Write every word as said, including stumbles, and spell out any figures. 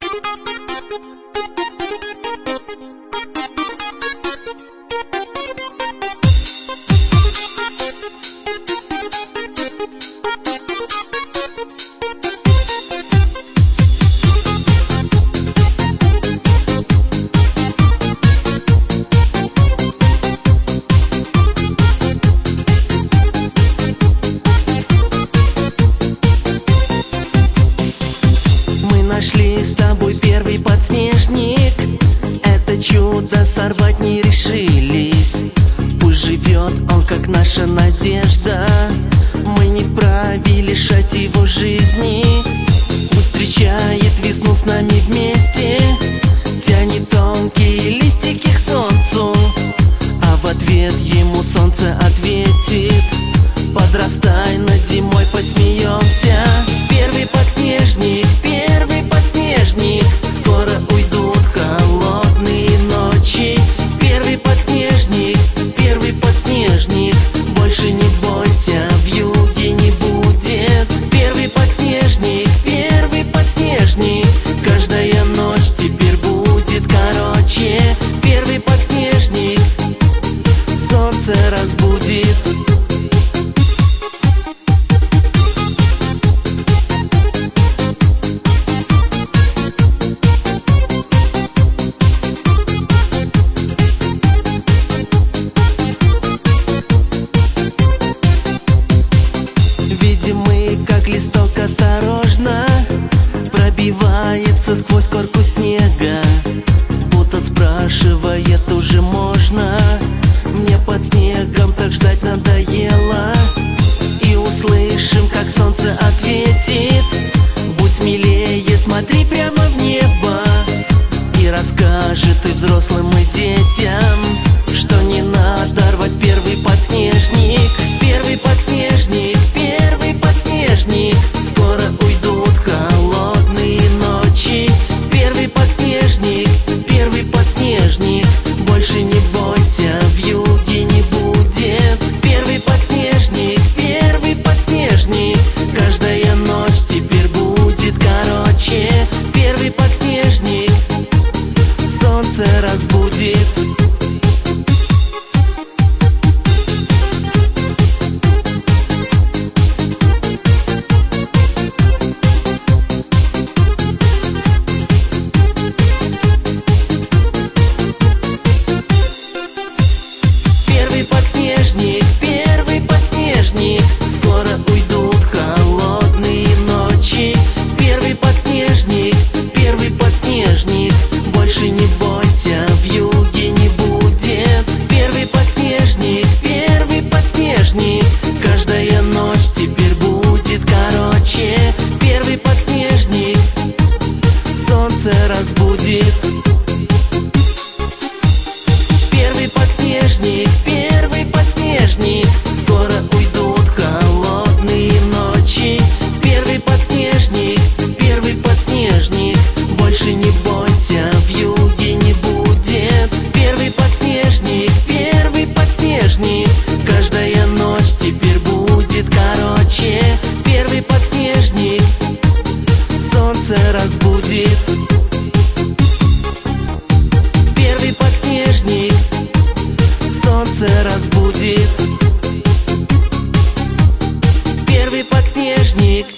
Нашли с тобой первый подснежник. Это чудо сорвать не решились. Пусть живет он, как наша надежда. Мы не вправе лишать его жизни. Пусть встречает весну с нами вместе, тянет тонкие листики к солнцу, а в ответ ему солнце ответит: подрастай, над зимой посмеемся. Первый подснежник, первый подснежник, скоро уйдут холодные ночи. Первый подснежник, первый подснежник, больше не бойся, вьюги не будет. Первый подснежник, первый подснежник, каждая ночь теперь будет короче. Первый подснежник солнце разбудит. Как листок осторожно пробивается сквозь корку снега, будто спрашивает: уже можно? Мне под снегом так ждать надоело. И услышим, как солнце ответит: будь смелее, смотри прямо в небо. И расскажет и взрослым, и детям, что не надо рвать первый подснежник. Первый подснежник, первый подснежник, скоро уйдут холодные ночи. Первый подснежник, первый подснежник, больше не бойся, вьюги не будет. Первый подснежник, первый подснежник, каждая ночь теперь будет короче. Первый подснежник солнце разбудит. Первый подснежник, первый подснежник, скоро уйдут холодные ночи. Первый подснежник, первый подснежник, больше не бойся, вьюги не будет. Первый подснежник, первый подснежник, каждая ночь теперь будет короче. Первый подснежник солнце разбудит. Первый подснежник, первый подснежник, скоро уйдут холодные ночи. Первый подснежник, первый подснежник, больше не бойся, вьюги не будет. Первый подснежник, первый подснежник, каждая ночь теперь будет короче. Первый подснежник солнце разбудит. Первый подснежник солнце разбудит. Первый подснежник.